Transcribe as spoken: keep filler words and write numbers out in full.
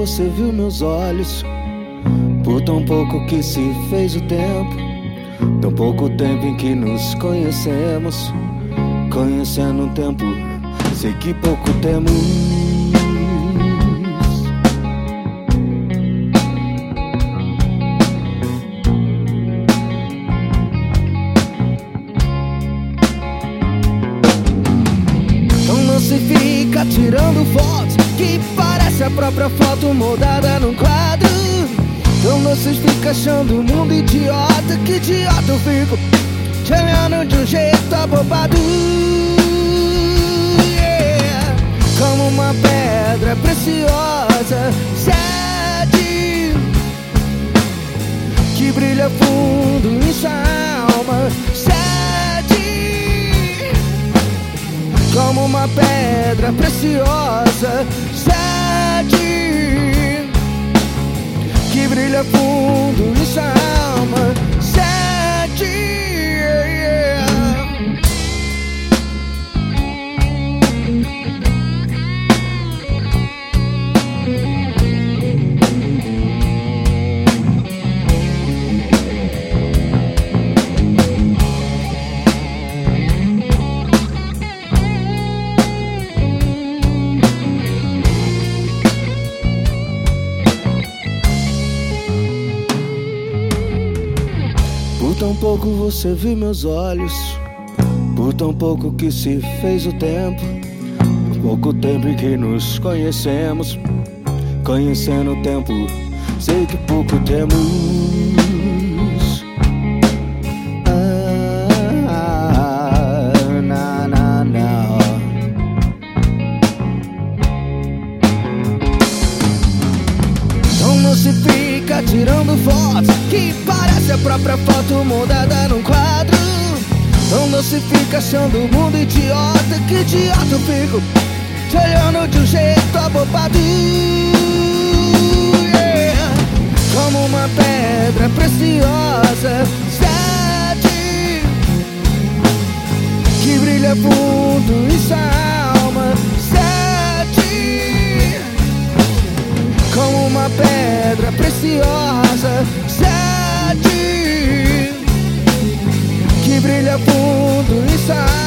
você viu meus olhos, por tão pouco que se fez o tempo, tão pouco tempo em que nos conhecemos. Conhecendo um tempo, sei que pouco temos. Então não se fica tirando fotos que parece a própria foto moldada num quadro. Então não se fica achando o mundo idiota, que idiota eu fico te olhando de um jeito abobado, yeah. Como uma pedra preciosa, sede que brilha fundo em sua alma, sede. Como uma pedra preciosa, sede que brilha fundo em sua alma, sede. Por tão pouco você viu meus olhos, por tão pouco que se fez o tempo, por pouco tempo em que nos conhecemos. Conhecendo o tempo, sei que pouco temos. Ah, na, na, na. Então não se fica tirando fotos que parece a própria foto moldada num quadro. Então não se fica achando o mundo idiota, que idiota eu fico te olhando de um jeito abobado, yeah. Como uma pedra preciosa, sede que brilha fundo em sua alma, sede. Como uma pedra preciosa, sede que brilha fundo em sua alma.